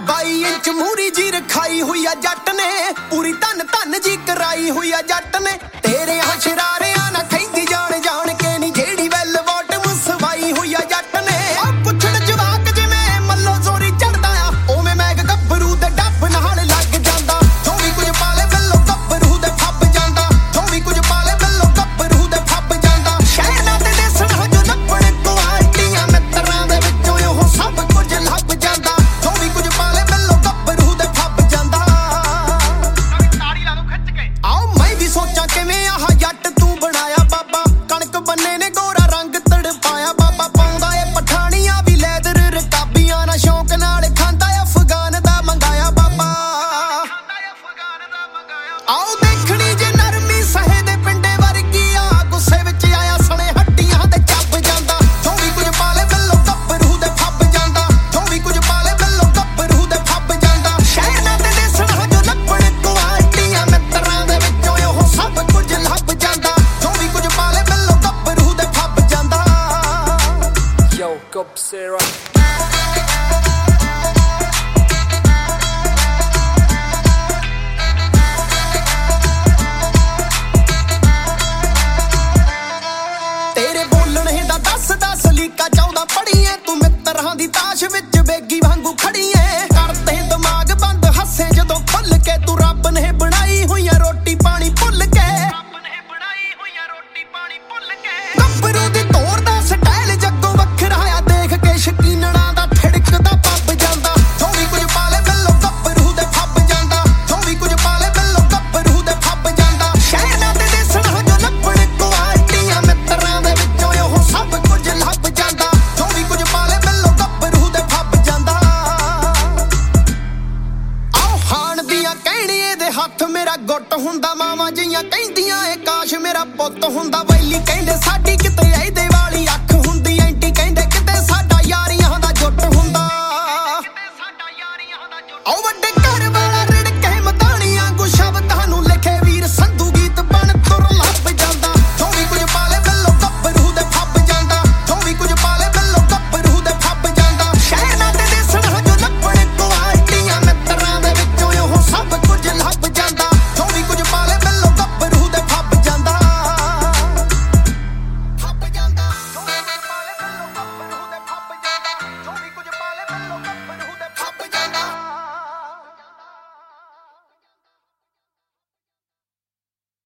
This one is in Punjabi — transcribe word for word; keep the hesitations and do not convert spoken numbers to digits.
ਬਾਈ ਇੰਚ ਮੂਰੀ ਜੀ ਰਖਾਈ ਹੋਈ ਆ ਜੱਟ ਨੇ ਪੂਰੀ ਧਨ ਧਨ ਜੀ ਕਰਾਈ ਹੋਈ ਆ ਜੱਟ ਨੇ ਤੇਰੇ ਆ ਸ਼ਰਾਰਿਆਂ ਨਾ ਖੈਂਦੀ ਜਾਣ ਜਾਣ ਕੇ ਨੀ ਜਿਹੜੀ ਵੈਲ ਬਾਟਮ ਸਵਾਈ ਹੋਈ ਆ ਜੱਟ ਨੇ ਆ ਪੁੱਛਣ ਜਵਾਕ ਜਿਵੇਂ ਮੱਲੋ ਜ਼ੋਰੀ ਚੜਦਾ ਆ ਉਵੇਂ ਮੈਂ ਗੱਭਰੂ ਦੇ ਡੱਬ ਨਾਲ ਲੱਗ ਜਾਂਦਾ ਜੋ ਵੀ ਕੁਝ ਪਾਲੇ ਵੱਲੋਂ ਗੱਭਰੂ ਦੇ ਫੱਬ ਜਾਂਦਾ ਜੋ ਵੀ ਕੁਝ ਪਾਲੇ ਵੱਲੋਂ ਗੱਭਰੂ ਦੇ ਫੱਬ ਜਾਂਦਾ ਸ਼ਹਿਰਾਂ ਤੇ ਦੇਸਣਾ ਜੋ ਲੱਭਣ ਕੁਆਲਟੀਆਂ ਮਿੱਤਰਾਂ ਦੇ ਵਿੱਚੋਂ ਉਹ ਸਭ ਕੁਝ ਲੱਭ ਜਾਂਦਾ ਜੋ ਵੀ ਕੁਝ ਪਾਲੇ ਵੱਲੋਂ ਗੱਭਰੂ ਦੇ ਫੱਬ ਜਾਂਦਾ ਤਾੜੀ ਲਾ ਦੋ ਖਿੱਚ ਕੇ ਆਓ ਮੈਂ ਵੀ ਸੋਚਾਂ ਕਿਵੇਂ ਆਹ ਜੱਟ ਤੂੰ ਬਣਾਇਆ ਬਾਬਾ ਕਣਕ ਬੰਨੇ ਨੇ ਗੋਰਾ ਰੰਗ ਤੜਪਾਇਆ ਬਾਬਾ ਪਾਉਂਦਾ ਏ ਪਠਾਣੀਆਂ ਵੀ ਲੈਦਰ ਰਕਾਬੀਆਂ ਨਾ ਸ਼ੌਂਕ ਨਾਲ ਖਾਂਦਾ ਅਫਗਾਨ ਦਾ ਮੰਗਾਇਆ ਬਾਬਾ ਆਓ ਦੇਖਣੀ ਜੇ ਨਰਮੀ ਸਹੇ ਦੇ ਪਿੰਡੇ ਵਰਗੀ ਆ ਗੁੱਸੇ ਵਿੱਚ ਆਇਆ ਸਣੇ ਹੱਡੀਆਂ ਤੇ ਚੱਬ ਜਾਂਦਾ ਜੋ ਵੀ ਕੁਝ ਪਾਲੇ ਵੱਲੋਂ ਗੱਭਰੂ ਦੇ ਫੱਬ ਜਾਂਦਾ ਜੋ ਵੀ ਕੁਝ ਪਾਲੇ ਵੱਲੋਂ ਗੱਭਰੂ ਦੇ ਫੱਬ ਜਾਂਦਾ ਸ਼ਹਿਰਾਂ ਤੇ ਦੇਸਣਾ ਜੋ ਲੱਭਣ ਕੁਆਲਟੀਆਂ ਮਿੱਤਰਾਂ ਦੇ ਵਿੱਚੋਂ ਉਹ ਸਭ ਕੁਝ ਲੱਭ ਜਾਂਦਾ ਜੋ ਵੀ ਕੁਝ ਪਾਲੇ ਵੱਲੋਂ ਗੱਭਰੂ ਦੇ ਫੱਬ ਜਾਂਦਾ Yo, Gobsera. ਤੇਰੇ ਬੋਲਣੇ ਦਾ ਦਸ ਦਸ ਲੀਕਾ ਚਾਹੁੰਦਾ ਪੜੀਏ ਤੂੰ ਮਿੱਤਰਾਂ ਦੀ ਤਾਸ਼ ਵਿੱਚ ਬੇਗੀ ਵਾਂਗੂ ਖੜੀਏ ਕਰਦੇ ਦਿਮਾਗ ਬੰਦ ਹੱਸੇ ਜਦੋਂ ਖੁੱਲ ਕੇ ਤੂੰ ਰੱਬ ਨੇ ਬਣਾਈ ਹੋਈਆਂ ਰੋਟੀ ਪਾਣੀ ਭੁੱਲ ਕੇ ਰੱਬ ਨੇ ਬਣਾਈ ਹੋਈਆਂ ਰੋਟੀ ਪਾਣੀ ਭੁੱਲ ਕੇ ਗੱਭਰੂ ਦੀ ਤੋਰ ਦਾ ਸਟਾਈਲ ਜੱਗੋਂ ਵੱਖਰਾ ਆ ਦੇਖ ਕੇ ਸ਼ਕੀਨਣਾ ਦਾ ਠਿੜਕਦਾ ਪੱਬ ਜਾਂਦਾ ਜੋ ਵੀ ਕੁਝ ਪਾਲੇ ਵੱਲੋਂ ਗੱਭਰੂ ਦੇ ਫੱਬ ਜਾਂਦਾ ਜੋ ਵੀ ਕੁਝ ਪਾਲੇ ਵੱਲੋਂ ਗੱਭਰੂ ਦੇ ਫੱਬ ਜਾਂਦਾ ਸ਼ਹਿਰਾਂ ਤੇ ਦੇਸਣਾ ਜੋ ਲੱਭਣ ਕੁਆਲਟੀਆਂ ਮਿੱਤਰਾਂ ਦੇ ਵਿੱਚੋਂ ਉਹ ਸਭ ਕੁਝ ਲੱਭ ਜਾਂਦਾ ਜੋ ਵੀ ਕੁਝ ਪਾਲੇ ਵੱਲੋਂ ਗੱਭਰੂ ਦੇ ਫੱਬ ਜਾਂਦਾ ਆਓ ਹਾਣ ਦੀਆਂ ਕਹਿਣੀਏ ਦੇ ਹੱਥ ਮੇਰਾ ਗੁੱਟ ਹੁੰਦਾ ਮਾਵਾਂ ਜੀਆਂ ਕਹਿੰਦੀਆਂ ਏ ਕਾਸ਼ ਮੇਰਾ ਪੁੱਤ ਹੁੰਦਾ ਵੈਲੀ ਕਹਿੰਦੇ ਸਾਡੀ